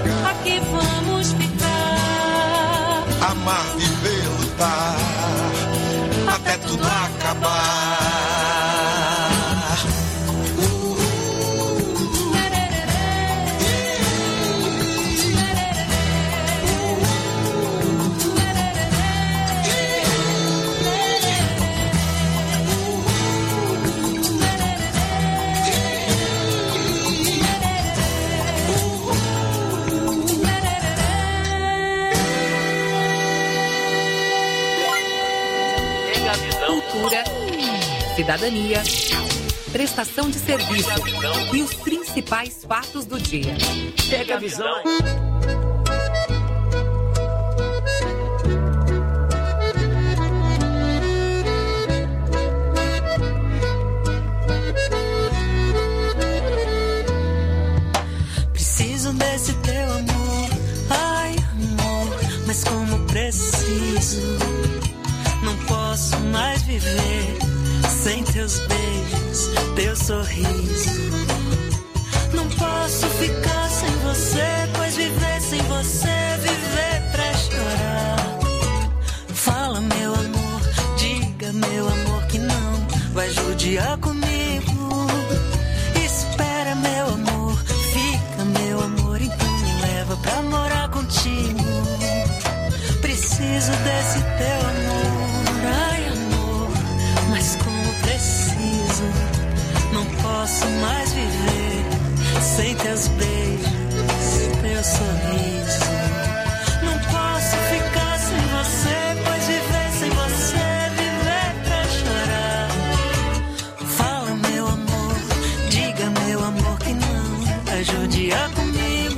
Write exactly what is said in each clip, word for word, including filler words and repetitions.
largar. Aqui vamos ficar. Amar, viver, lutar, até tudo acabar. Cultura, cidadania, prestação de serviço e os principais fatos do dia. Pega a visão. Preciso desse teu amor, ai amor, mas como preciso. Não posso mais viver sem teus beijos, teu sorriso. Não posso ficar sem você, pois viver sem você é viver pra chorar. Fala, meu amor, diga, meu amor, que não vai judiar comigo. Espera, meu amor, fica, meu amor, então me leva pra morar contigo. Preciso desse teu amor, ai amor, mas como preciso. Não posso mais viver sem teus beijos, teu sorriso. Não posso ficar sem você, pois viver sem você é viver pra chorar. Fala, meu amor, diga, meu amor, que não vai judiar comigo.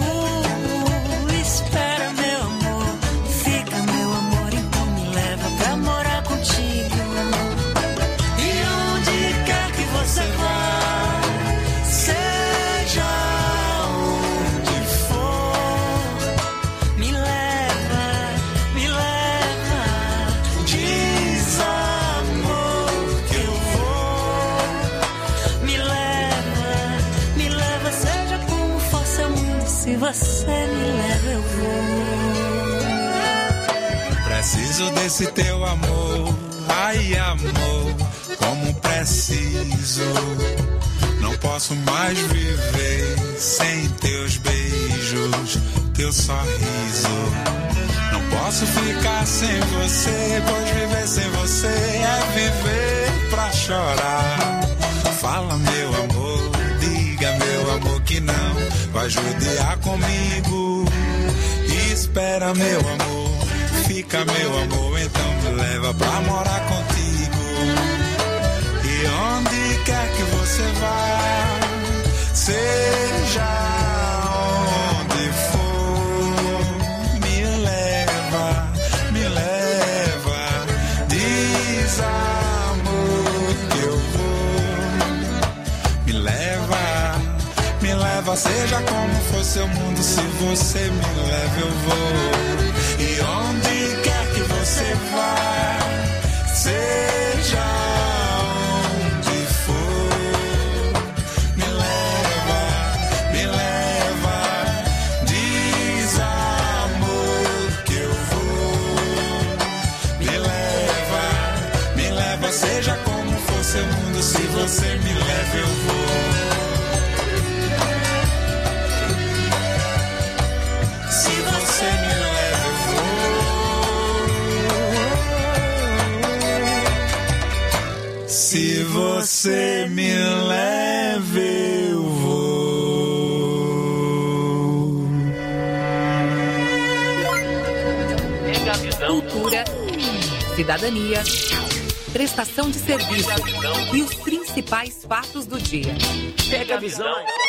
Espera, meu amor, fica, meu amor, então me leva pra morar contigo. E onde quer que você vá, seja onde for, me leva, me leva. Diz, amor, que eu vou. Me leva, me leva, seja como for seu mundo. Se você me leva, eu vou. Preciso desse teu amor, ai amor, como preciso. Não posso mais viver sem teus beijos, teu sorriso. Não posso ficar sem você, pois viver sem você é viver pra chorar. Fala, meu amor, diga, meu amor, que não vai judiar comigo. Espera, meu amor, fica, meu amor, então me leva pra morar contigo. E onde quer que você vá, seja onde for, me leva, me leva. Diz, amor, que eu vou. Me leva, me leva, seja como for seu mundo. Se você me leva, eu vou. E onde quer que você vá, seja onde for, me leva, me leva. Diz, amor, que eu vou. Me leva, me leva, seja como for seu mundo. Se você me leva, eu vou. Se você me leva, eu vou. Se você me leva, eu vou. Cultura, cidadania, prestação de serviço e os principais fatos do dia. Pega a visão.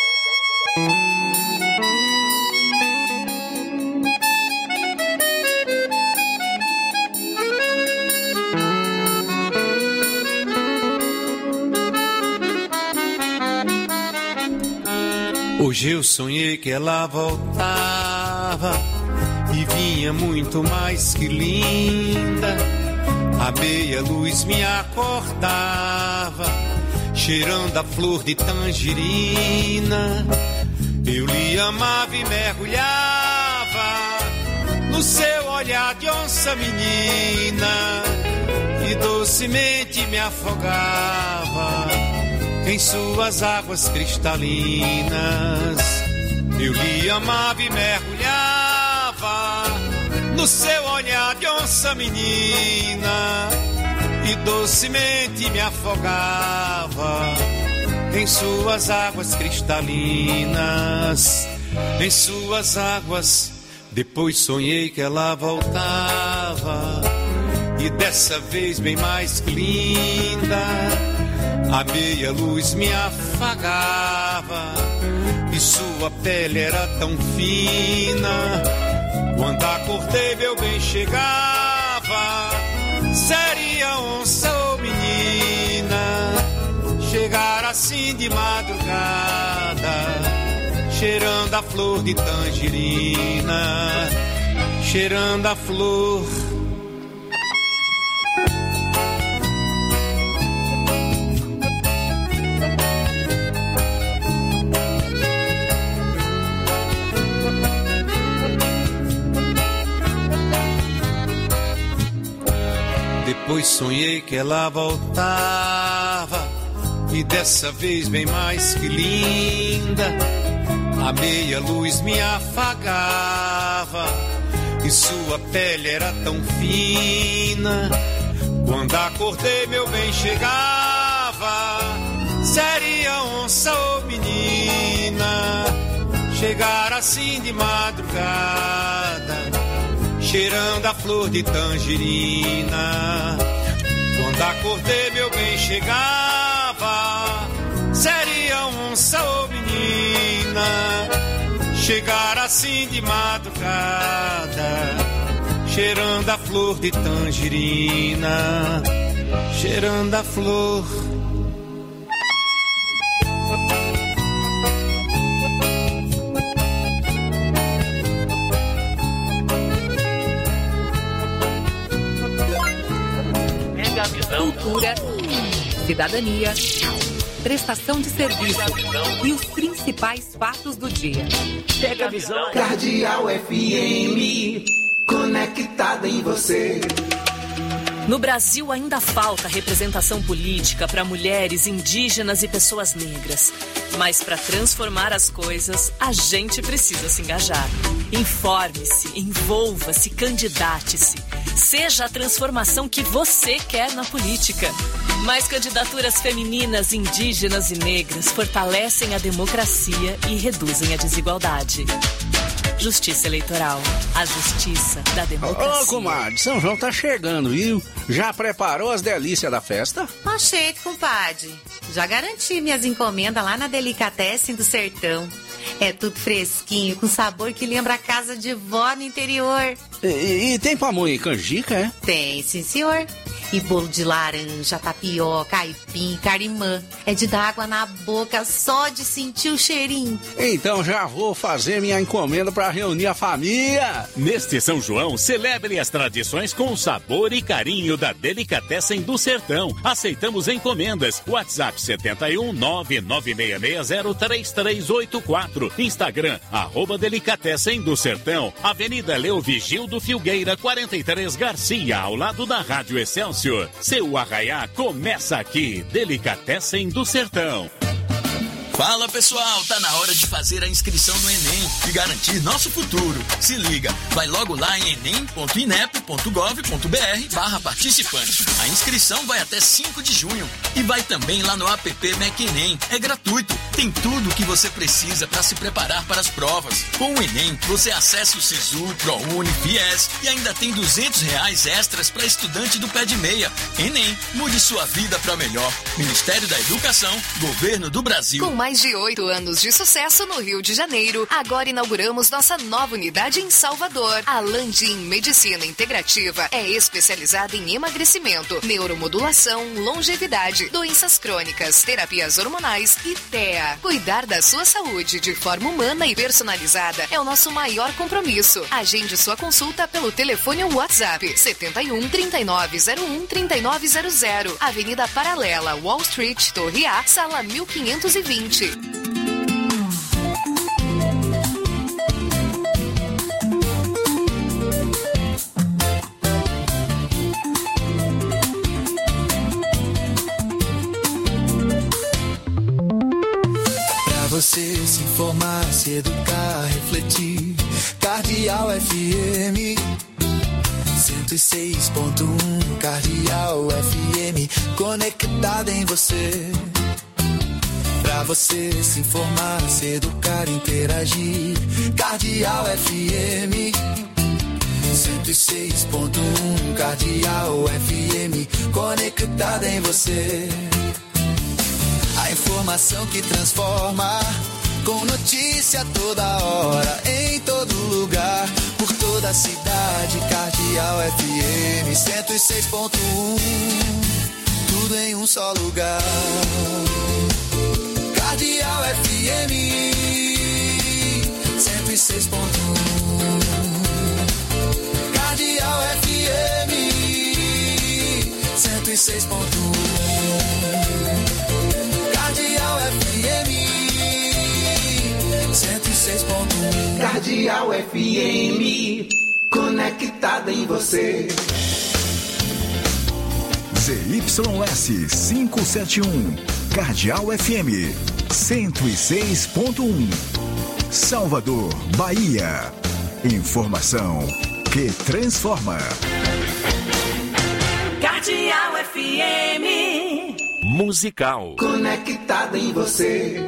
Hoje eu sonhei que ela voltava e vinha muito mais que linda. A meia-luz me acordava, cheirando a flor de tangerina. Eu lhe amava e mergulhava no seu olhar de onça menina, e docemente me afogava em suas águas cristalinas. Eu lhe amava e mergulhava no seu olhar de onça menina, e docemente me afogava em suas águas cristalinas, em suas águas. Depois sonhei que ela voltava, e dessa vez bem mais que linda. A meia luz me afagava, e sua pele era tão fina. Quando acordei meu bem chegava, seria onça ou menina. Chegar assim de madrugada, cheirando a flor de tangerina, cheirando a flor. Depois sonhei que ela voltava, e dessa vez bem mais que linda. A meia luz me afagava, e sua pele era tão fina. Quando acordei meu bem chegava, seria onça ou menina. Chegar assim de madrugada, cheirando a flor de tangerina. Quando acordei meu bem chegava, seria onça ou menina. Chegar assim de madrugada, cheirando a flor de tangerina, cheirando a flor. Cultura, cidadania, prestação de serviço e os principais fatos do dia. Pega a visão. Cardeal F M, conectada em você. No Brasil ainda falta representação política para mulheres, indígenas e pessoas negras. Mas para transformar as coisas, a gente precisa se engajar. Informe-se, envolva-se, candidate-se. Seja a transformação que você quer na política. Mais candidaturas femininas, indígenas e negras fortalecem a democracia e reduzem a desigualdade. Justiça Eleitoral. A justiça da democracia. Ô, comadre, São João tá chegando, viu? Já preparou as delícias da festa? Achei, compadre. Já garanti minhas encomendas lá na Delicatessen do Sertão. É tudo fresquinho, com sabor que lembra a casa de vó no interior. E, e, e tem pamonha e canjica, é? Tem, sim, senhor. E bolo de laranja, tapioca, aipim, carimã. É de dar água na boca só de sentir o cheirinho. Então já vou fazer minha encomenda para reunir a família. Neste São João, celebre as tradições com o sabor e carinho da Delicatessen do Sertão. Aceitamos encomendas. WhatsApp sete um nove nove seis seis zero três três oito quatro. Instagram, arroba Delicatessen do Sertão. Avenida Leovigildo Filgueira, quarenta e três Garcia, ao lado da Rádio Excelsior. Seu arraiá começa aqui. Delicatessen do Sertão. Fala pessoal, tá na hora de fazer a inscrição no Enem e garantir nosso futuro. Se liga, vai logo lá em enem ponto inep ponto gov ponto br barra participante. A inscrição vai até cinco de junho e vai também lá no app MecEnem. É gratuito, tem tudo o que você precisa para se preparar para as provas. Com o Enem, você acessa o Sisu, ProUni, Fies e ainda tem duzentos reais extras para estudante do pé de meia. Enem, mude sua vida para melhor. Ministério da Educação, Governo do Brasil. Com mais de oito anos de sucesso no Rio de Janeiro, agora inauguramos nossa nova unidade em Salvador. A Landim Medicina Integrativa é especializada em emagrecimento, neuromodulação, longevidade, doenças crônicas, terapias hormonais e T E A. Cuidar da sua saúde de forma humana e personalizada é o nosso maior compromisso. Agende sua consulta pelo telefone ou WhatsApp sete um, trinta e nove zero um, trinta e nove zero zero. Avenida Paralela, Wall Street, Torre A, sala mil quinhentos e vinte. educar, refletir. Cardeal F M cento e seis ponto um, Cardeal F M, conectada em você. Pra você se informar, se educar, interagir. Cardeal F M cento e seis ponto um, Cardeal F M, conectada em você. A informação que transforma, com notícia toda hora, em todo lugar, por toda a cidade. Cardeal F M cento e seis ponto um, tudo em um só lugar. Cardeal F M cento e seis ponto um, Cardeal F M cento e seis ponto um, Cardeal F M cento e seis ponto um. Cardeal F M, conectada em você. Z Y S quinhentos e setenta e um, Cardeal F M cento e seis ponto um, Salvador, Bahia. Informação que transforma. Cardeal F M musical, conectada em você.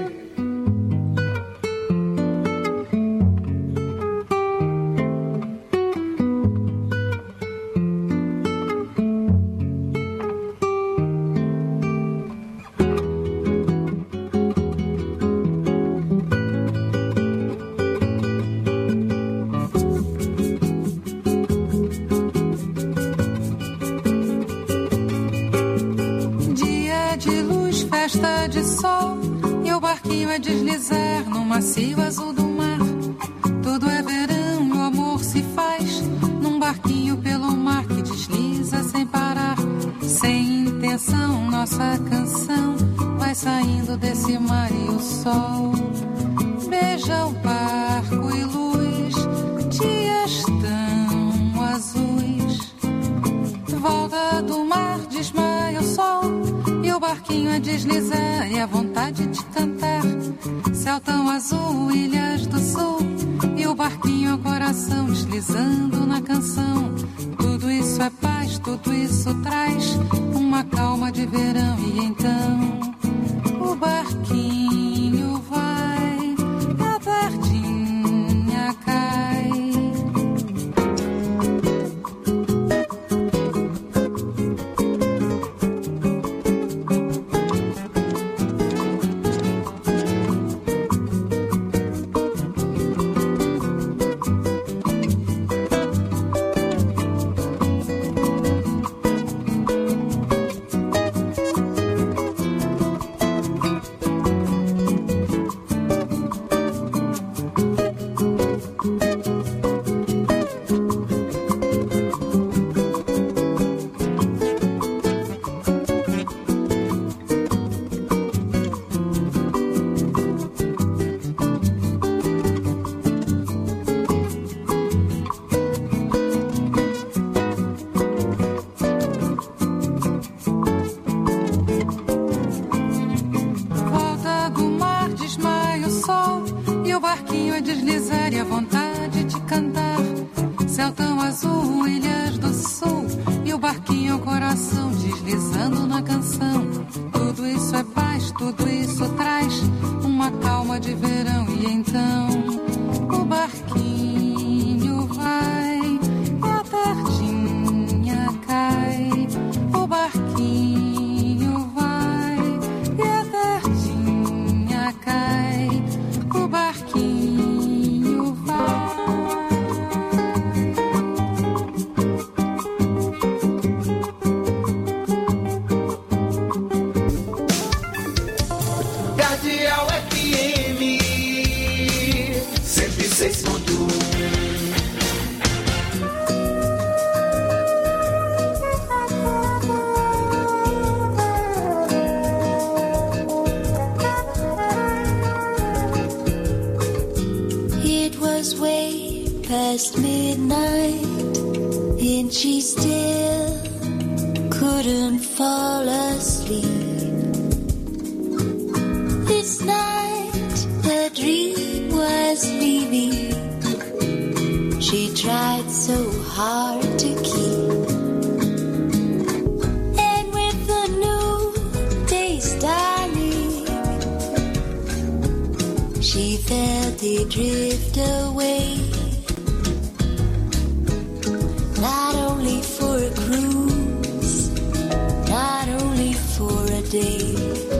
Deslizar no macio azul do mar. Tudo é verão e o amor se faz num barquinho pelo mar que desliza sem parar. Sem intenção, nossa canção vai saindo desse mar e o sol beija o barco e luz, dias tão azuis. Volta do mar, desmaia o sol e o barquinho a deslizar e a vontade de cantar. Céu tão azul, ilhas do sul, e o barquinho ao coração deslizando na canção. Tudo isso é paz, tudo isso traz uma calma de verão. E então o barquinho vai, a tardinha cai. tried so hard to keep. And with the new days dawning, she felt it drift away. Not only for a cruise, not only for a day.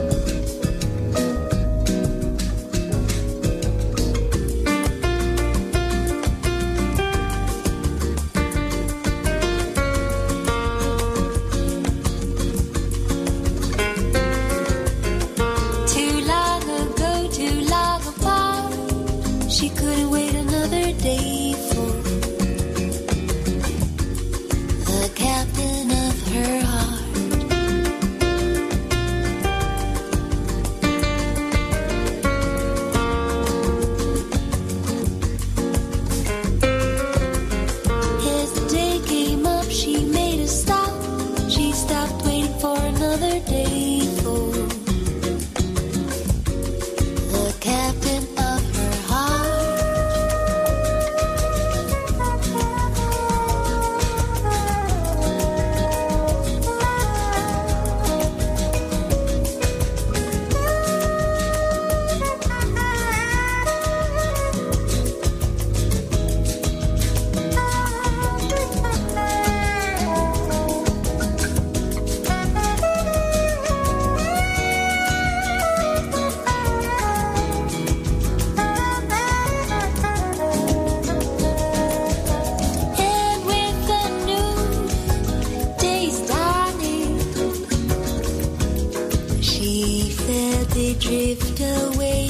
Drift away,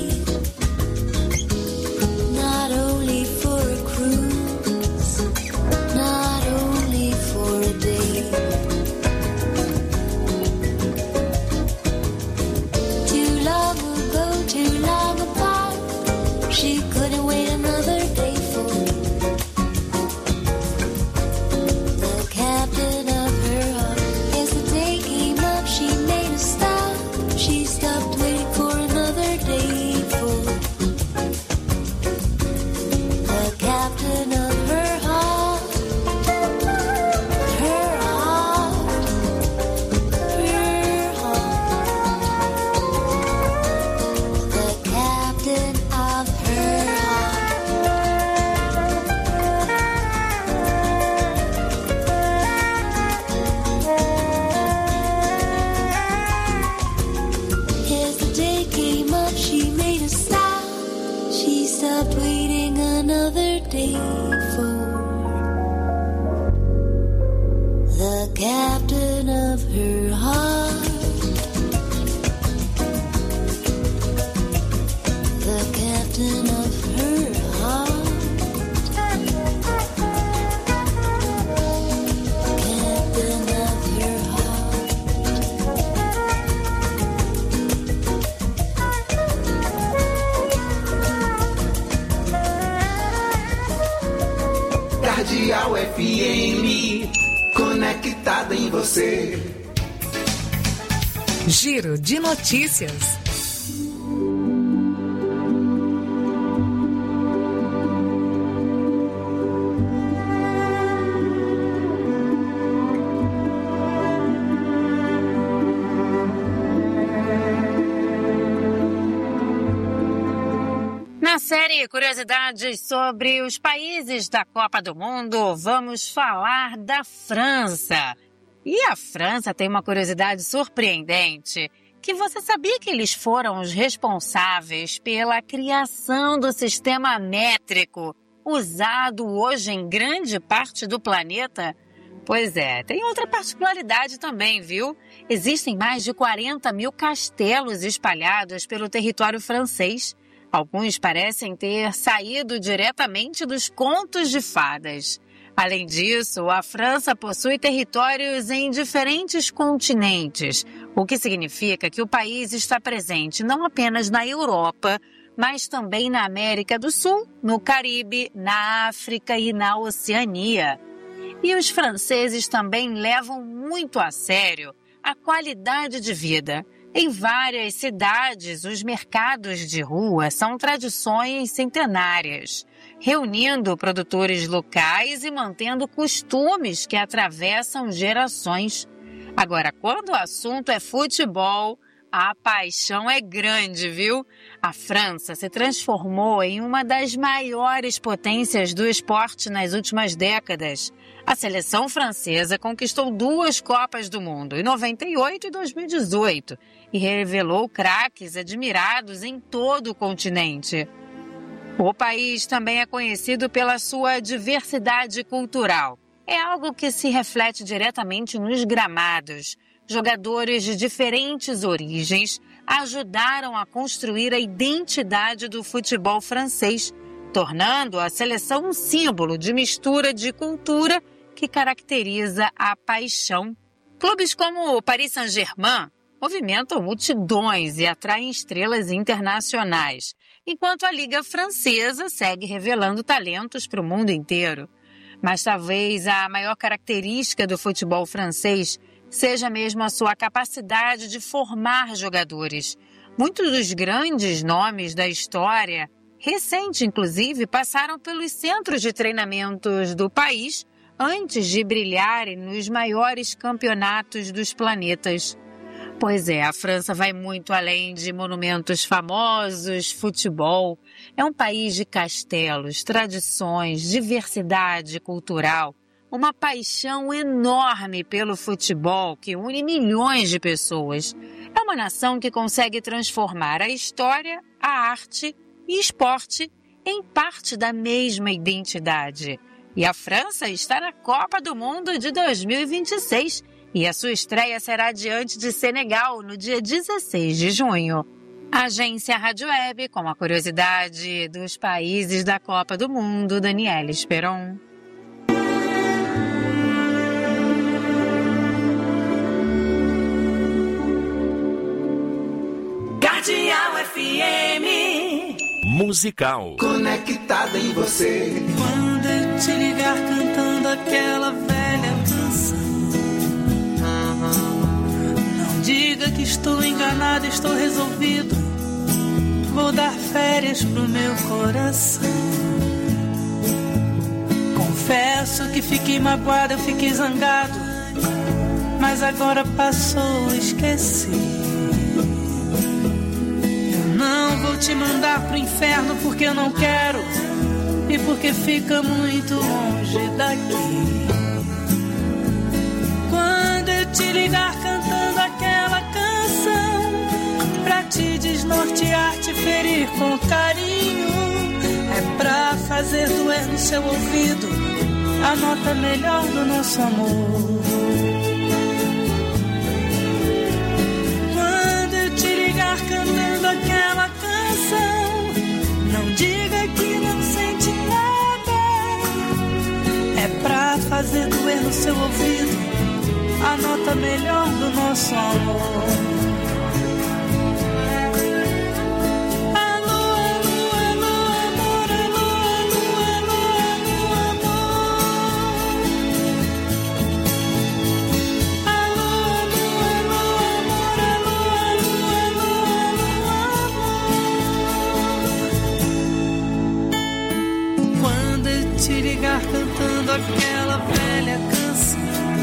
not only for a cruise, not only for a day. Too long ago, too long apart, she couldn't wait another day for the captain of her heart. As the day came up, she made a stop. She stopped waiting for another day for the captain of her heart, her heart, her heart, the captain of her As the day came up, she made a stop. She stopped waiting another day for the captain of her heart, the captain of her heart, captain of her heart. Cardeal F M, conectada em você. Giro de notícias. Na série Curiosidades sobre os países da Copa do Mundo, vamos falar da França. E a França tem uma curiosidade surpreendente, que você sabia que eles foram os responsáveis pela criação do sistema métrico, usado hoje em grande parte do planeta? Pois é, tem outra particularidade também, viu? Existem mais de quarenta mil castelos espalhados pelo território francês. Alguns parecem ter saído diretamente dos contos de fadas. Além disso, a França possui territórios em diferentes continentes, o que significa que o país está presente não apenas na Europa, mas também na América do Sul, no Caribe, na África e na Oceania. E os franceses também levam muito a sério a qualidade de vida. Em várias cidades, os mercados de rua são tradições centenárias. reunindo produtores locais e mantendo costumes que atravessam gerações. Agora, quando o assunto é futebol, a paixão é grande, viu? A França se transformou em uma das maiores potências do esporte nas últimas décadas. A seleção francesa conquistou duas Copas do Mundo, em noventa e oito e dois mil e dezoito, e revelou craques admirados em todo o continente. O país também é conhecido pela sua diversidade cultural. É algo que se reflete diretamente nos gramados. Jogadores de diferentes origens ajudaram a construir a identidade do futebol francês, tornando a seleção um símbolo de mistura de cultura que caracteriza a paixão. Clubes como o Paris Saint-Germain movimentam multidões e atraem estrelas internacionais, enquanto a Liga Francesa segue revelando talentos para o mundo inteiro. Mas talvez a maior característica do futebol francês seja mesmo a sua capacidade de formar jogadores. Muitos dos grandes nomes da história recente, inclusive, passaram pelos centros de treinamentos do país antes de brilharem nos maiores campeonatos dos planetas. Pois é, a França vai muito além de monumentos famosos, futebol. É um país de castelos, tradições, diversidade cultural, uma paixão enorme pelo futebol que une milhões de pessoas. É uma nação que consegue transformar a história, a arte e esporte em parte da mesma identidade. E a França está na Copa do Mundo de dois mil e vinte e seis e a sua estreia será diante de Senegal no dia dezesseis de junho. Agência Rádio Web, com a curiosidade dos países da Copa do Mundo, Daniela Esperon. Cardeal F M Musical. Conectada em você. Quando eu te ligar cantando aquela velha canção, não diga que estou enganado, estou resolvido. Vou dar férias pro meu coração. Confesso que fiquei magoado, eu fiquei zangado, mas agora passou, esqueci. Não vou te mandar pro inferno porque eu não quero e porque fica muito longe daqui. Quando eu te ligar cantando aquela canção, pra te desnortear, te ferir com carinho, é pra fazer doer no seu ouvido a nota melhor do nosso amor. Quando eu te ligar cantando aquela canção, não diga que não sente nada, é pra fazer doer no seu ouvido a nota melhor do nosso amor. Te ligar cantando aquela velha canção,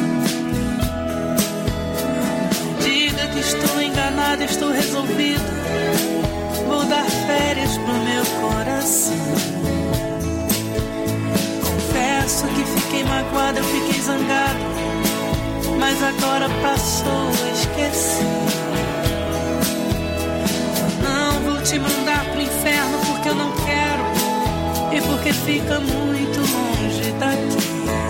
diga que estou enganado, estou resolvido. Vou dar férias pro meu coração. Confesso que fiquei magoado, eu fiquei zangado, mas agora passou, esqueci. Não vou te mandar pro inferno porque eu não quero e porque fica muito longe daqui.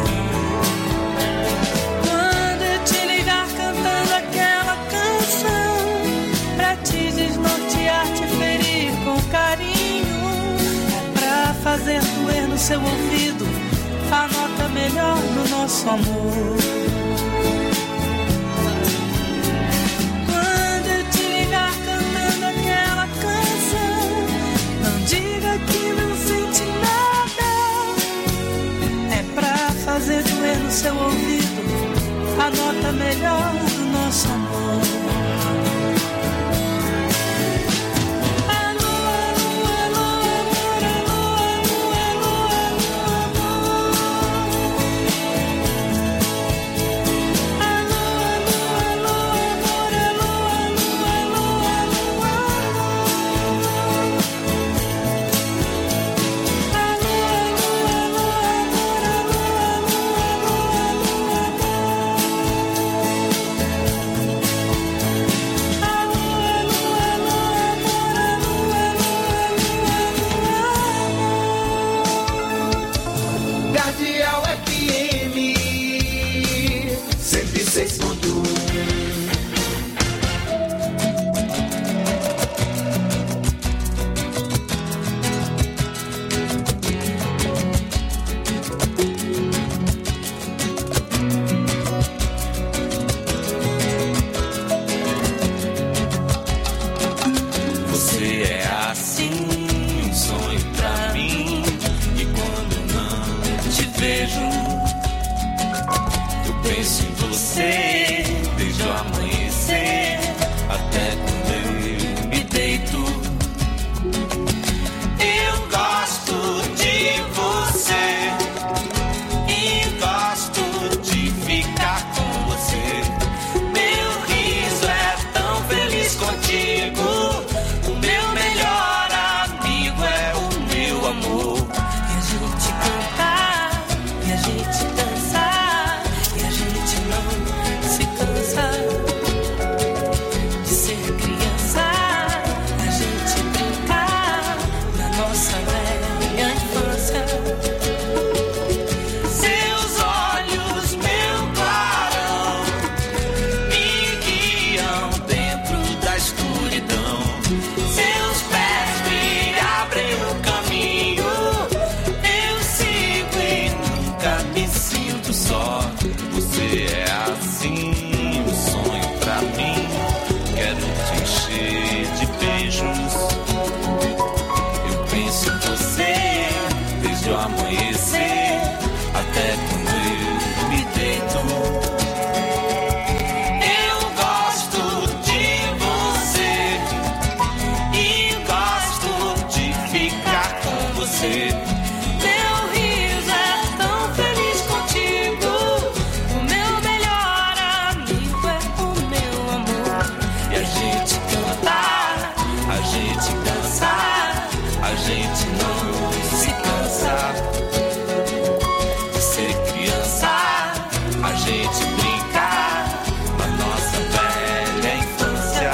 Quando eu te ligar cantando aquela canção, pra te desnortear, te ferir com carinho, é pra fazer doer no seu ouvido a nota melhor do nosso amor. Quando eu te ligar cantando aquela canção, não diga que não sente nada, é pra fazer doer no seu ouvido a nota melhor do nosso amor. Alô, alô, alô, amor, alô, alô, alô, vejo, eu penso em você, desde o amanhecer até quando eu me deito. Eu gosto de você e gosto de ficar com você. Meu riso é tão feliz contigo. O meu melhor amigo é o meu amor. E a gente cantar, e a gente dançar, e a gente não se cansa de ser criança. A gente brincar na nossa velha infância. Seus olhos, meu clarão, me guiam dentro da escuridão. Seus pés me abrem o caminho. Eu sigo e nunca me sinto só. Você é assim, um sonho pra mim. Quero te encher de beijos. Eu penso em você desde o amanhecer até quando eu me deito. Eu gosto de você e gosto de ficar com você. Meu riso é tão feliz contigo. O meu melhor amigo é o meu amor. E a gente cantar, a gente dançar, a gente não se cansa de ser criança. A gente brincar na nossa velha infância.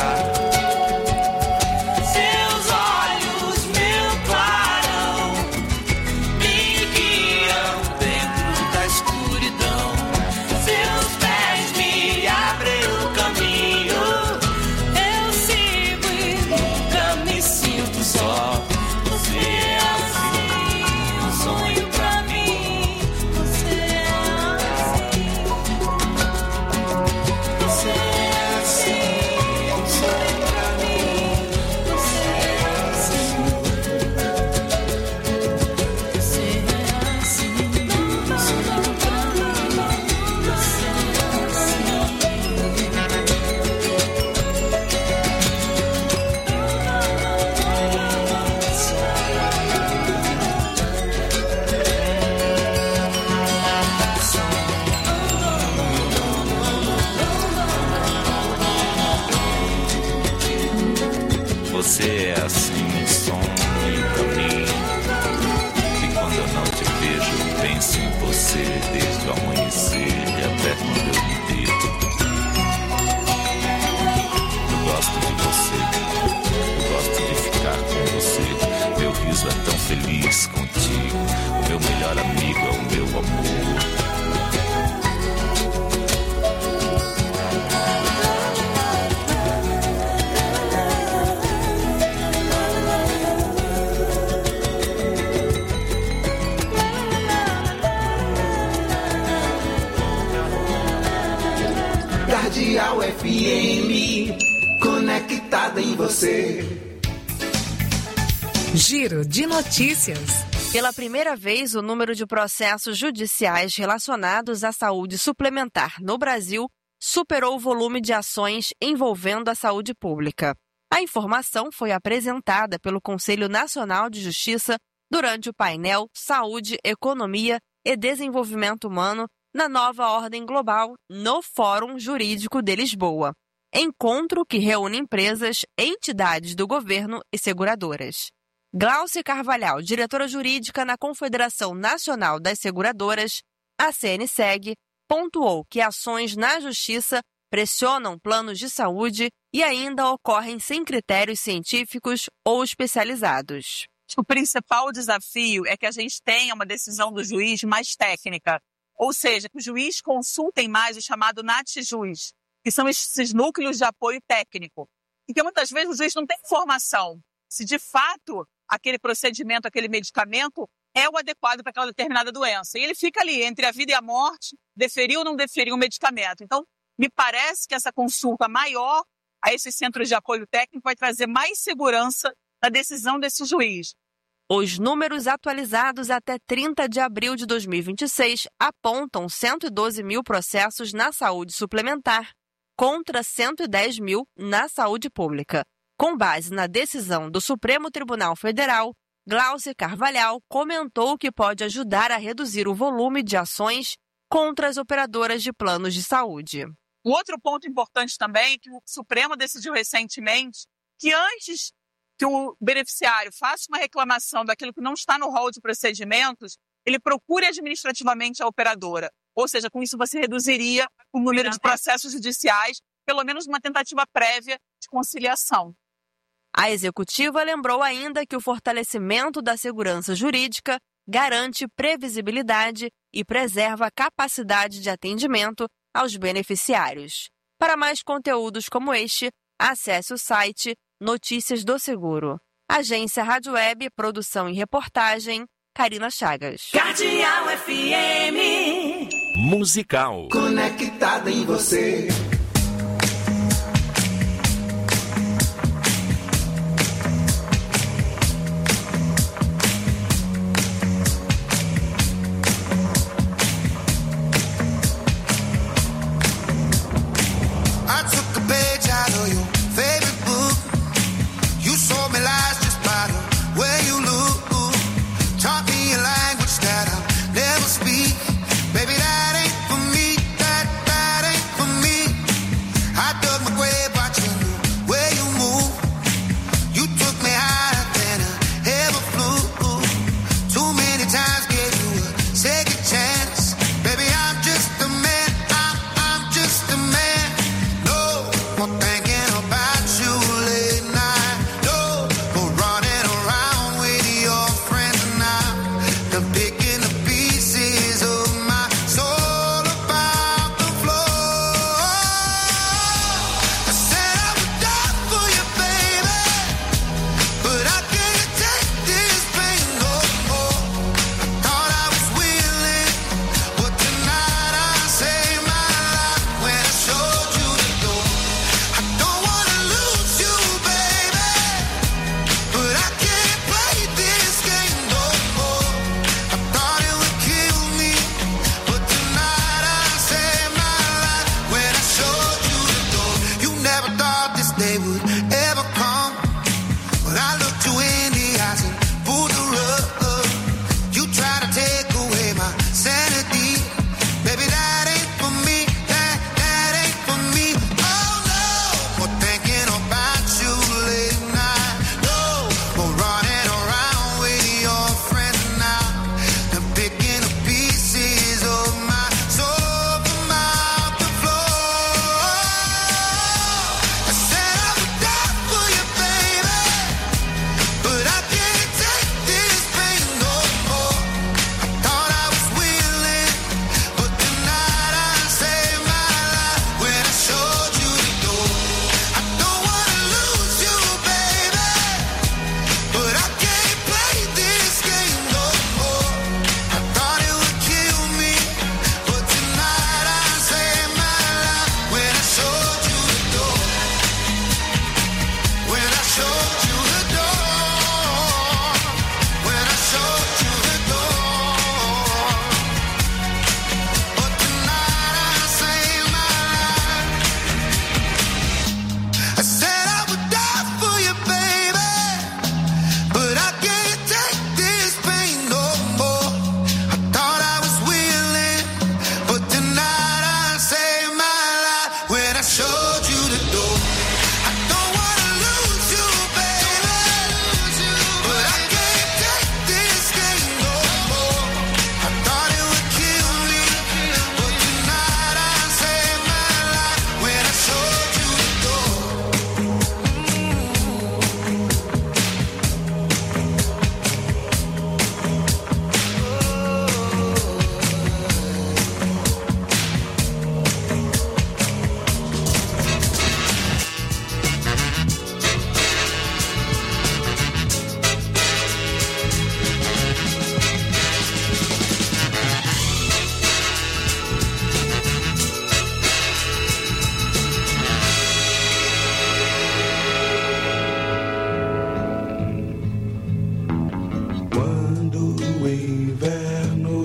Seus olhos, meu clarão, me guiam dentro da escuridão. Seus pés me abrem o caminho. Eu sigo e Nunca me sinto só. Você é assim, um sonho pra mim. você é assim. Você é assim, um sonho pra mim. Você é assim. Você é assim. Um sonho pra mim. Você Você é assim, um sonho pra mim. E quando eu não te vejo, eu penso em você desde o amanhecer e até quando eu me deito. Eu gosto de você, eu gosto de ficar com você. Meu riso é tão feliz contigo. O meu melhor amigo é o meu amor. Cardeal F M, conectada em você. Giro de notícias. Pela primeira vez, o número de processos judiciais relacionados à saúde suplementar no Brasil superou o volume de ações envolvendo a saúde pública. A informação foi apresentada pelo Conselho Nacional de Justiça durante o painel Saúde, Economia e Desenvolvimento Humano na Nova Ordem Global no Fórum Jurídico de Lisboa. Encontro que reúne empresas, entidades do governo e seguradoras. Glaucia Carvalhal, diretora jurídica na Confederação Nacional das Seguradoras, a C N S E G, pontuou que ações na justiça pressionam planos de saúde e ainda ocorrem sem critérios científicos ou especializados. O principal desafio é que a gente tenha uma decisão do juiz mais técnica, ou seja, que o juiz consultem mais o chamado NATJUIZ, que são esses núcleos de apoio técnico. Porque muitas vezes o juiz não tem informação se de fato aquele procedimento, aquele medicamento é o adequado para aquela determinada doença. E ele fica ali entre a vida e a morte, deferir ou não deferir um medicamento. Então, me parece que essa consulta maior a esses centros de apoio técnico vai trazer mais segurança na decisão desse juiz. Os números atualizados até trinta de abril de dois mil e vinte e seis apontam cento e doze mil processos na saúde suplementar contra cento e dez mil na saúde pública. Com base na decisão do Supremo Tribunal Federal, Glaucia Carvalhal comentou que pode ajudar a reduzir o volume de ações contra as operadoras de planos de saúde. O outro ponto importante também é que o Supremo decidiu recentemente que antes que o beneficiário faça uma reclamação daquilo que não está no rol de procedimentos, ele procure administrativamente a operadora. Ou seja, com isso você reduziria o número de processos judiciais, pelo menos uma tentativa prévia de conciliação. A executiva lembrou ainda que o fortalecimento da segurança jurídica garante previsibilidade e preserva a capacidade de atendimento aos beneficiários. Para mais conteúdos como este, acesse o site Notícias do Seguro. Agência Rádio Web, produção e reportagem, Karina Chagas. Cardeal F M. Musical. Conectada em você. Speak, baby, that ain't for me, that, that ain't for me.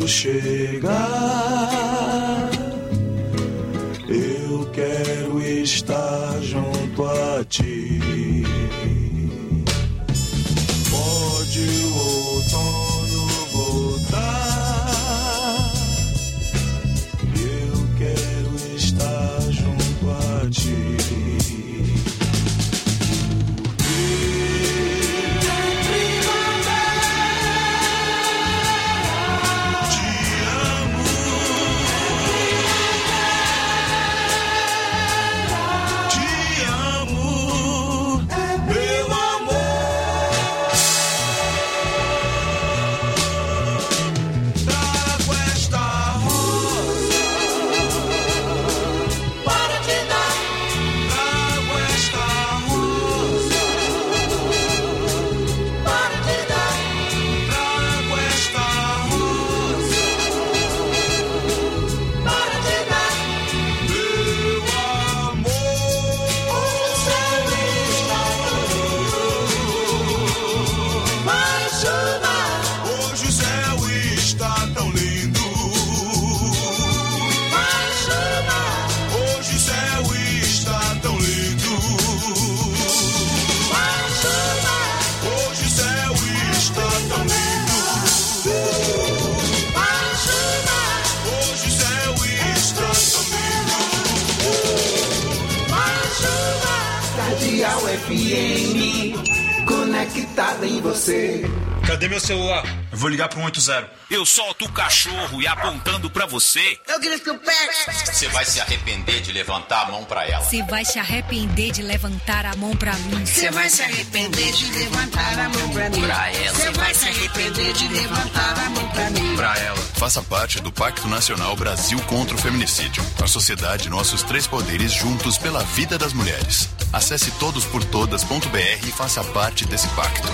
quando chegar, eu quero estar junto a ti. Pode o outono voltar, eu quero estar junto a ti. F M, conectada em você. Cadê meu celular? Eu vou ligar pro um oito zero. Eu solto o cachorro e apontando pra você. Eu grito que eu pego. Você vai se arrepender de levantar a mão pra ela. Você vai se arrepender de levantar a mão pra mim. Você vai se arrepender de levantar a mão pra mim. Pra ela. Você vai se arrepender de levantar a mão pra mim. Pra ela. Faça parte do Pacto Nacional Brasil contra o Feminicídio. A sociedade, nossos três poderes juntos pela vida das mulheres. Acesse todos por todas ponto b r e faça parte desse pacto.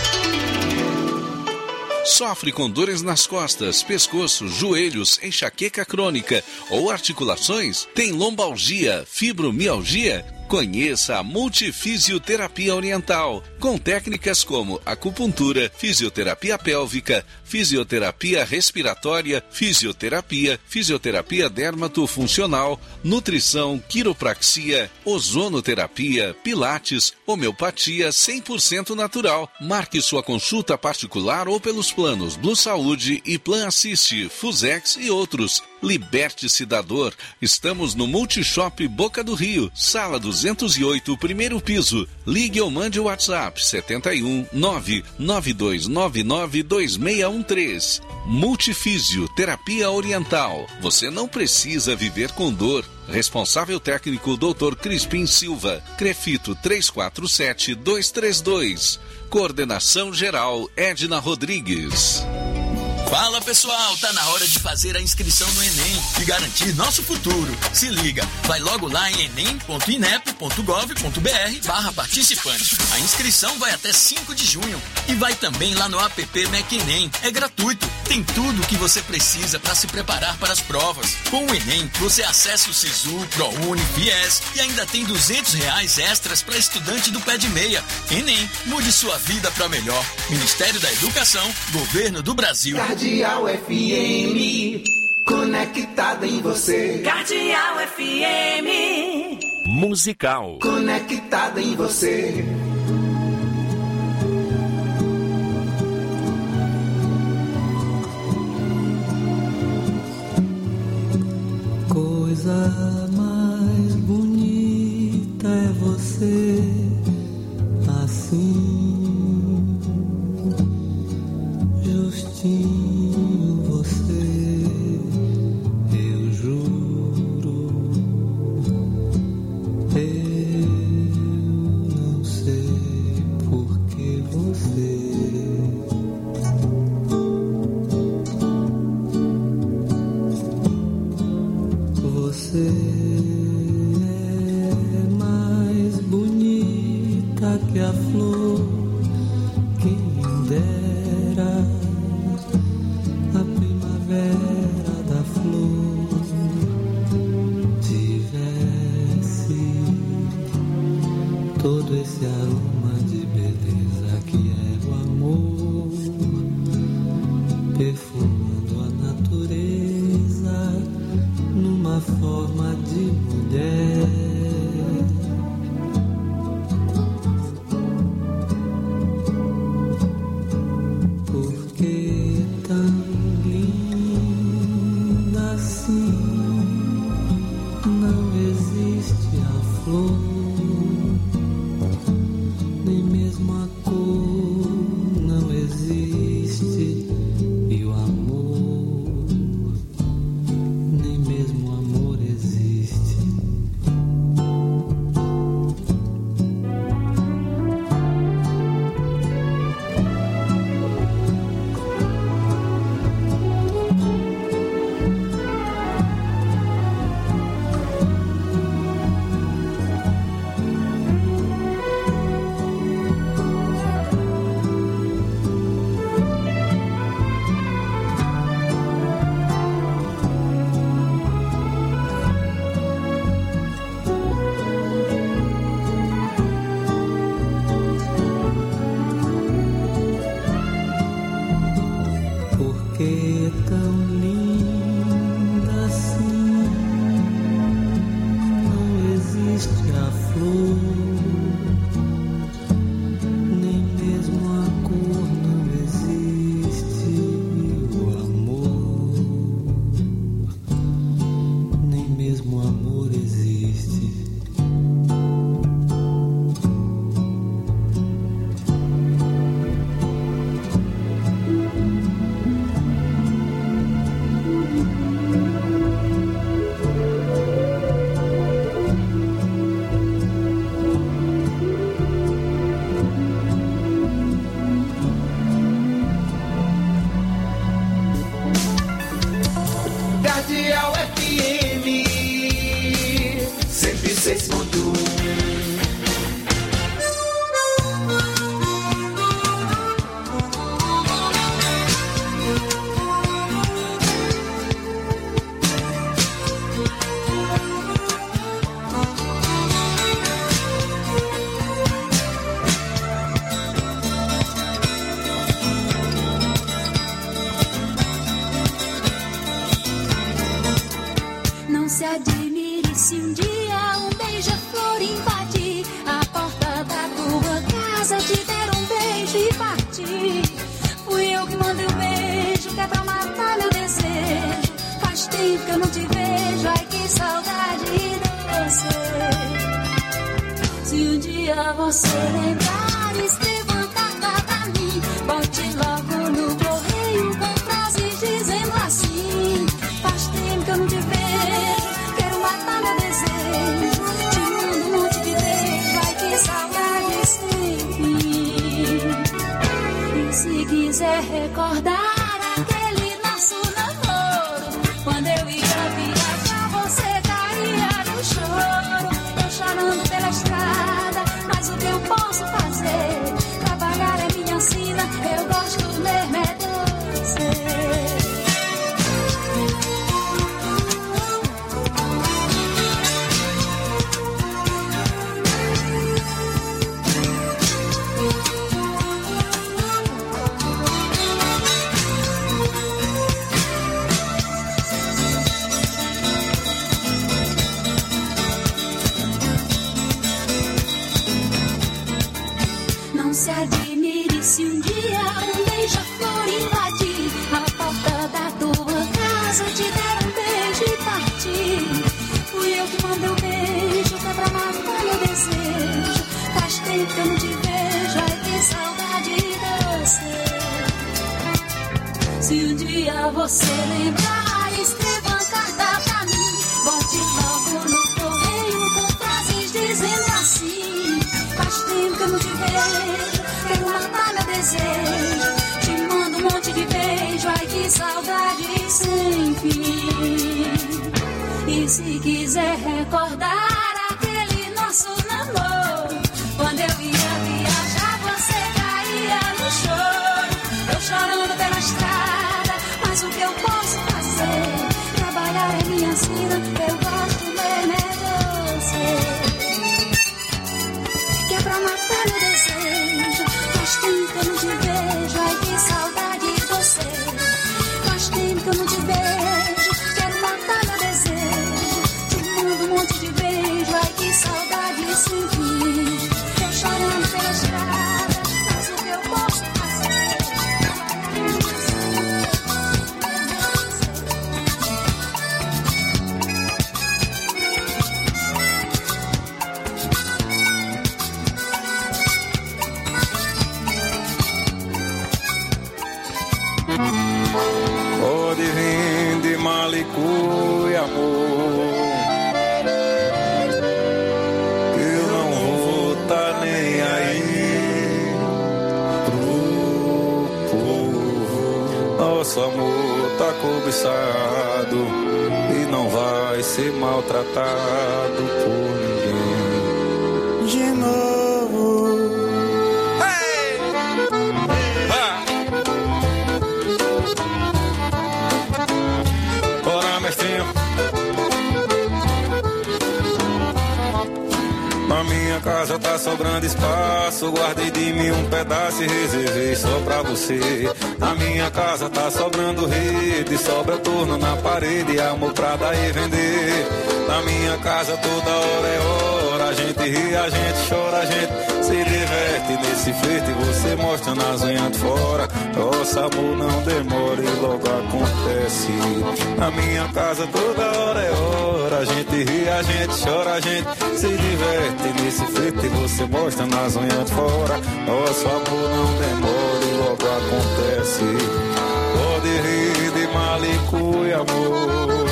Sofre com dores nas costas, pescoço, joelhos, enxaqueca crônica ou articulações? Tem lombalgia, fibromialgia? Conheça a Multifisioterapia Oriental, com técnicas como acupuntura, fisioterapia pélvica, fisioterapia respiratória, fisioterapia, fisioterapia dermatofuncional, nutrição, quiropraxia, ozonoterapia, pilates, homeopatia cem por cento natural. Marque sua consulta particular ou pelos planos Blue Saúde e Plan Assist, Fusex e outros. Liberte-se da dor. Estamos no Multishop Boca do Rio, sala duzentos e oito, primeiro piso. Ligue ou mande o WhatsApp setenta e um, nove nove dois nove nove dois seis um três. Multifísio Terapia Oriental. Você não precisa viver com dor. Responsável técnico doutor Crispim Silva. Crefito três quatro sete dois três dois. Coordenação geral Edna Rodrigues. Fala pessoal, tá na hora de fazer a inscrição no Enem e garantir nosso futuro. Se liga, vai logo lá em enem ponto inep ponto gov ponto br barra participante. A inscrição vai até cinco de junho e vai também lá no app MacEnem. É gratuito, tem tudo o que você precisa para se preparar para as provas. Com o Enem, você acessa o Sisu, ProUni, Fies e ainda tem duzentos reais extras para estudante do pé de meia. Enem, mude sua vida para melhor. Ministério da Educação, Governo do Brasil. Cardeal F M, conectada em você. Cardeal F M. Musical. Conectada em você. Coisa mais bonita é você assim. Justinho você, eu juro, eu não sei por que você você é mais bonita que a flor, quem dera a primavera da flor tivesse todo esse aroma de beleza que é o amor, perfumando a natureza. Cardeal F M cento e seis ponto um. Não se admire se um dia um beija-flor invadir a porta da tua casa, te der um beijo e partir. Fui eu que mandei o beijo, que é pra matar meu desejo. Faz tempo que eu não te vejo, ai que saudade de você. Se um dia você lembrar, escreva uma carta pra mim, bote logo no correio com frases dizendo assim: faz tempo que eu não te vejo, quero matar meu desejo. Te mando um monte de beijo, ai que saudade sem fim. E se quiser recordar aquele nosso namoro, quando eu ia viajar você caía no choro. Eu chorando pela estrada, mas o que eu posso fazer? Trabalhar é minha sina, eu gosto mesmo é de você. Não se admire se um dia um beija-flor invadir a porta da tua casa, te der um beijo e partir. Fui eu que mandei o beijo, que é pra matar meu desejo. Faz tempo que eu não te vejo, ai que saudade de você. Se um dia você lembrar, escreva uma carta pra mim, bote logo no correio com frases dizendo assim: faz tempo que eu não te vejo, quero matar meu desejo. Te mando um monte de beijo, ai que saudade sem fim. E se quiser recordar aquele nosso namoro, quando eu ia viajar você caía no choro. Eu chorando pela estrada, mas o que eu posso fazer? Trabalhar é minha sina, eu gosto mesmo é de você. Que é pra matar meu desejo. Faz tempo que eu não te vejo, ai que saudade de você. Faz tempo que eu não te vejo, quero matar meu desejo. Te mando um monte de beijo, ai que saudade sem fim. Eu chorando pela estrada, mas o que eu posso fazer? Pode vir de Malicu e amor, que eu não vou tá nem aí pro povo. Nosso amor tá cobiçado e não vai ser maltratado por ninguém. De novo. Na minha casa tá sobrando espaço, guardei de mim um pedaço e reservei só pra você. Na minha casa tá sobrando rede, sobra torno na parede, amor pra dar e vender. Na minha casa toda hora é hora, a gente ri, a gente chora, a gente se diverte nesse flerte, você mostra nas unhas de fora. Nossa amor, não demora e logo acontece. Na minha casa toda hora é hora, a gente ri, a gente chora, a gente se diverte nesse flerte, você mostra nas unhas de fora. Nosso amor, não demora e logo acontece. Pode rir de Malicu e amor,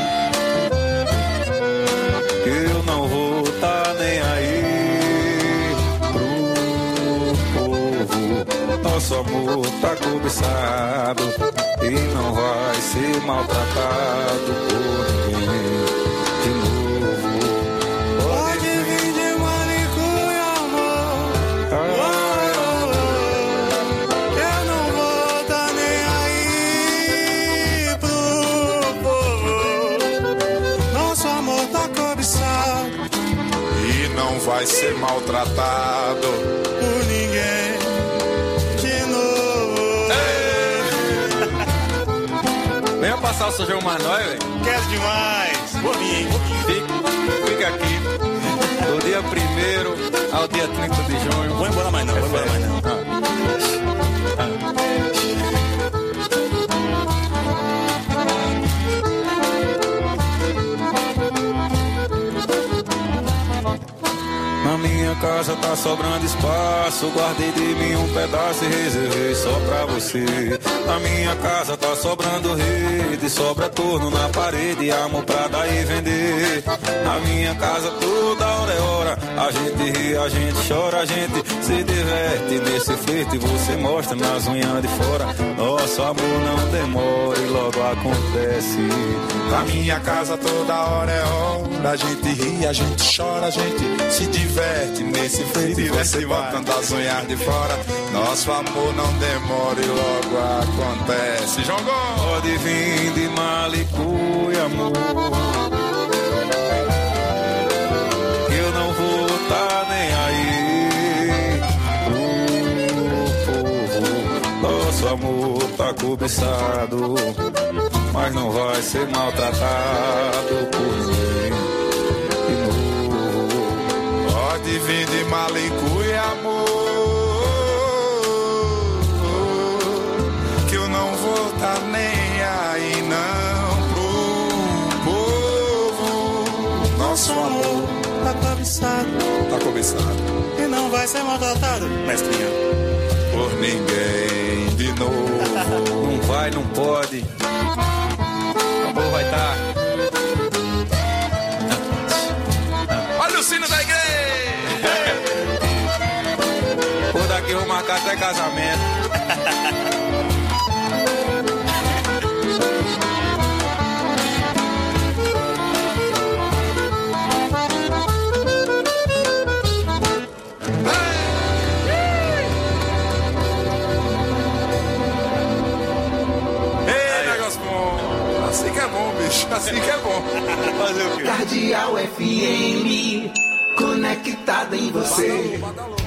eu não vou tá nem aí pro povo. Nosso amor tá cobiçado e não vai ser maltratado. vai ser maltratado por ninguém de novo. Ei. Venha passar o São João mais nós, velho. Quero demais. Vou vir, hein? Fica, fica aqui. Do dia primeiro ao dia trinta de junho. Vou embora mais não, vou embora mais não. Na minha casa tá sobrando espaço, guardei de mim um pedaço e reservei só pra você. Na minha casa tá sobrando rede, sobra torno na parede, amor pra dar e vender. Na minha casa toda hora é hora, a gente ri, a gente chora, a gente se diverte. Nesse flerte você mostra nas unhas de fora, nosso amor não demora e logo acontece. Na minha casa toda hora é hora, a gente ri, a gente chora, a gente se diverte. Nesse flerte você botando as unhas de fora, nosso amor não demora e logo acontece. João Gomes! Pode vir de Malicuia, amor, eu não vou tá nem aí pro povo. Nosso amor tá cobiçado, mas não vai ser maltratado por ninguém de novo. Pode vir de Malicuia, amor, que eu não vou tá nem aí não pro povo. Nosso amor tá cobiçado, tá cobiçado e não vai ser maltratado, mestrinha, por ninguém de novo. Não vai, não pode. O amor vai estar. Olha o sino da igreja! Por daqui eu vou marcar até casamento. Ei, negócio bom! Assim que é bom, bicho. Assim que é bom. Fazer o quê? Cardeal F M, conectado em você.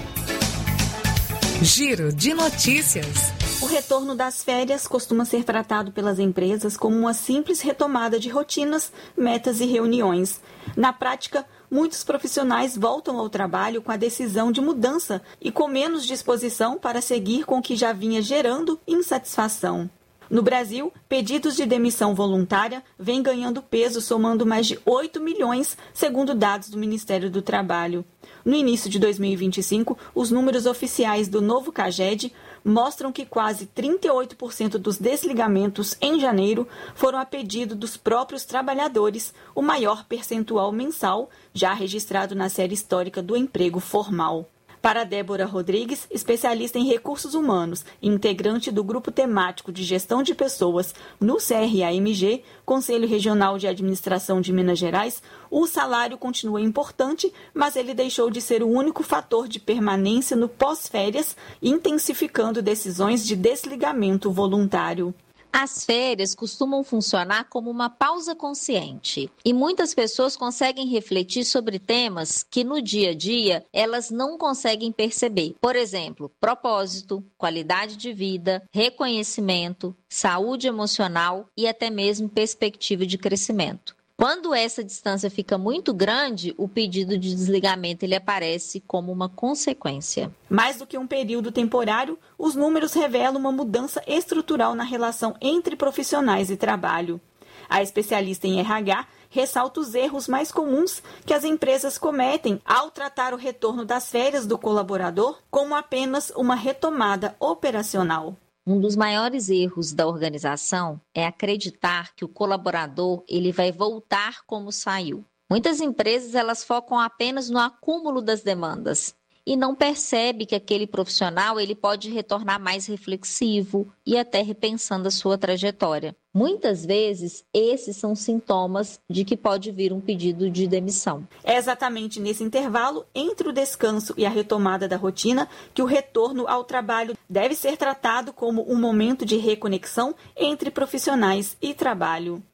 Giro de notícias. O retorno das férias costuma ser tratado pelas empresas como uma simples retomada de rotinas, metas e reuniões. Na prática, muitos profissionais voltam ao trabalho com a decisão de mudança e com menos disposição para seguir com o que já vinha gerando insatisfação. No Brasil, pedidos de demissão voluntária vêm ganhando peso, somando mais de oito milhões, segundo dados do Ministério do Trabalho. No início de dois mil e vinte e cinco, os números oficiais do novo CAGED mostram que quase trinta e oito por cento dos desligamentos em janeiro foram a pedido dos próprios trabalhadores, o maior percentual mensal já registrado na série histórica do emprego formal. Para Débora Rodrigues, especialista em recursos humanos e integrante do Grupo Temático de Gestão de Pessoas no C R A M G, Conselho Regional de Administração de Minas Gerais, o salário continua importante, mas ele deixou de ser o único fator de permanência no pós-férias, intensificando decisões de desligamento voluntário. As férias costumam funcionar como uma pausa consciente e muitas pessoas conseguem refletir sobre temas que no dia a dia elas não conseguem perceber. Por exemplo, propósito, qualidade de vida, reconhecimento, saúde emocional e até mesmo perspectiva de crescimento. Quando essa distância fica muito grande, o pedido de desligamento ele aparece como uma consequência. Mais do que um período temporário, os números revelam uma mudança estrutural na relação entre profissionais e trabalho. A especialista em R H ressalta os erros mais comuns que as empresas cometem ao tratar o retorno das férias do colaborador como apenas uma retomada operacional. Um dos maiores erros da organização é acreditar que o colaborador ele vai voltar como saiu. Muitas empresas elas focam apenas no acúmulo das demandas e não percebe que aquele profissional ele pode retornar mais reflexivo e até repensando a sua trajetória. Muitas vezes, esses são sintomas de que pode vir um pedido de demissão. É exatamente nesse intervalo, entre o descanso e a retomada da rotina, que o retorno ao trabalho deve ser tratado como um momento de reconexão entre profissionais e trabalho.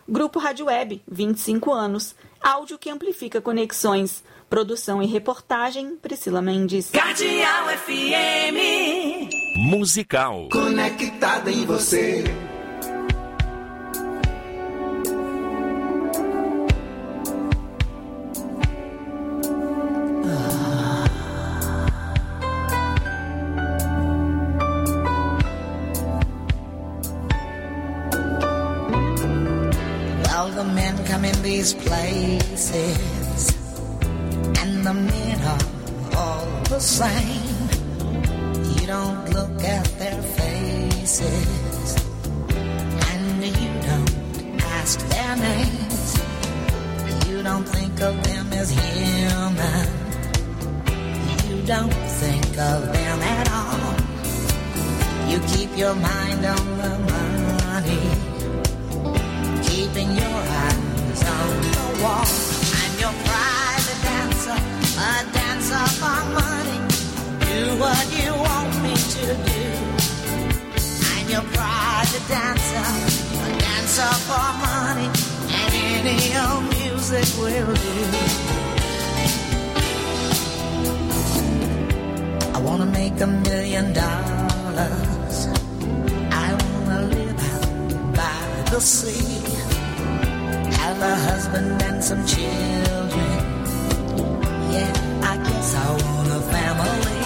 Grupo Rádio Web, vinte e cinco anos. Áudio que amplifica conexões. Produção e reportagem, Priscila Mendes. Cardeal F M. Musical. Conectada em você. Well, the men come in these places, and the men are all the same. You don't look at their faces, and you don't ask their names. You don't think of them as human. You don't think of them at all. You keep your mind on the money, keeping your eyes on the wall. I'm your private dancer, a dancer for money. Do what you want me to do. I'm your private dancer, a dancer for money, and any old music will do. I wanna make a million dollars. I wanna live out by the sea, have a husband and some children. Yeah, I guess I want a family.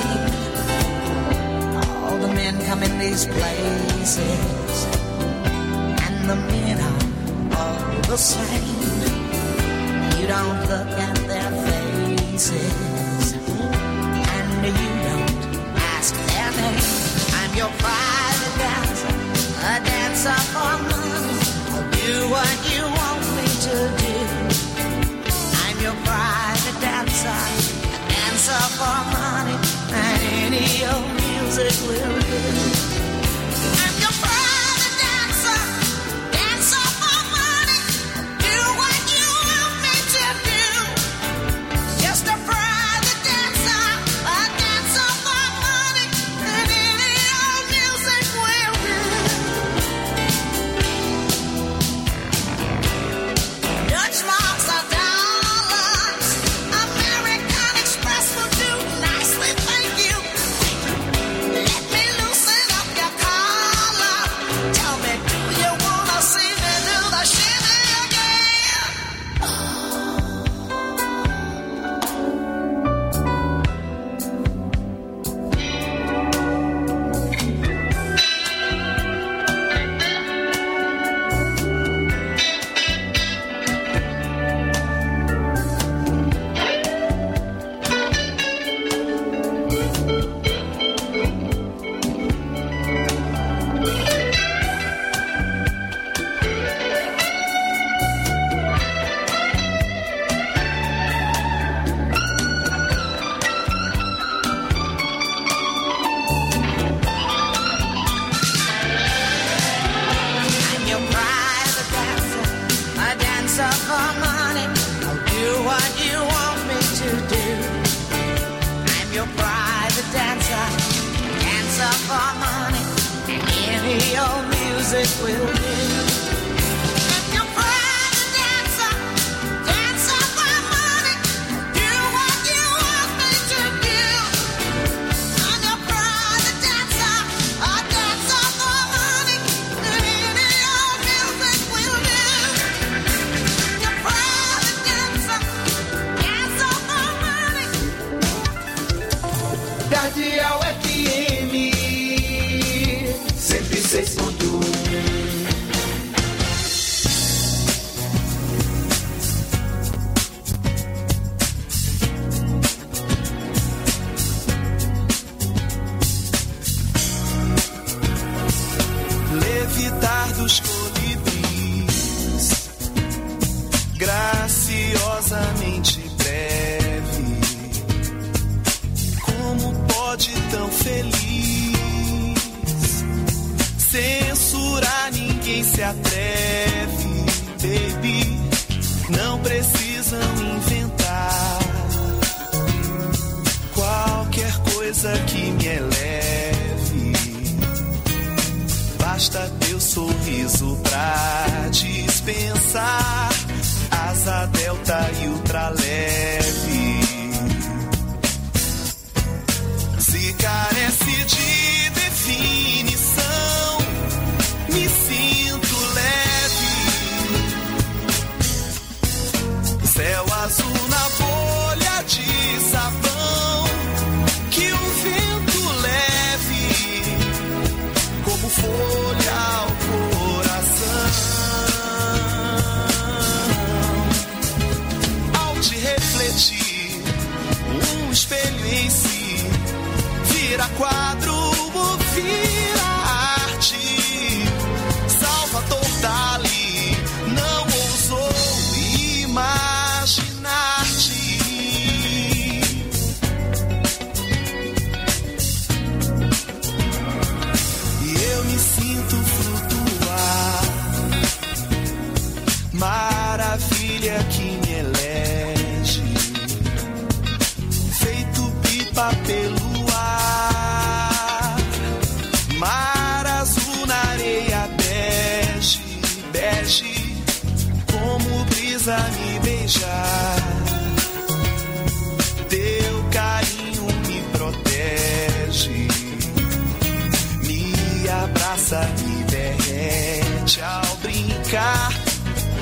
All the men come in these places, and the men are all the same. You don't look at their faces, and you don't ask their name. I'm your private dancer, a dancer for money. I'll do what you want me to do. I'm your private dancer, a dancer for money, and any old music will do. I'm your private dancer, dancer for money. Do what you want me to do. Just a private dancer, a dancer for money, and any old music will do. Dutch marks are dollars, American Express will do nicely, thank you. Let me loosen up your collar. Tell me, do you wanna see me do the shimmy I'm your private dancer, a dancer for money. I'll do what you want me to do. I'm your private dancer, dancer for money, and any old music will do. I'm your private dancer, dancer for money. Do what you want me to do. I'm your private dancer, a dancer for money, and any old music will do. Your private dancer, dancer for money. Cardeal F M cento e seis ponto um. Levitar dos colibris, graciosamente breve. Como pode tão feliz censurar? Ninguém se atreve, baby. Não precisam inventar qualquer coisa que me eleve. Basta teu sorriso pra dispensar passar, asa delta e ultraleve. Se carece de definição, me sinto leve. Céu azul na bolha de sabão, que o vento leve como folha ao coração. Ao te refletir, um espelho em si vira quadro ou vira arte. Salvador Dali não ousou imaginar-te. E eu me sinto flutuar, maravilha que me elege, feito pipa pelo mar azul na areia bege, bege, como brisa me beijar. Teu carinho me protege, me abraça, me derrete ao brincar.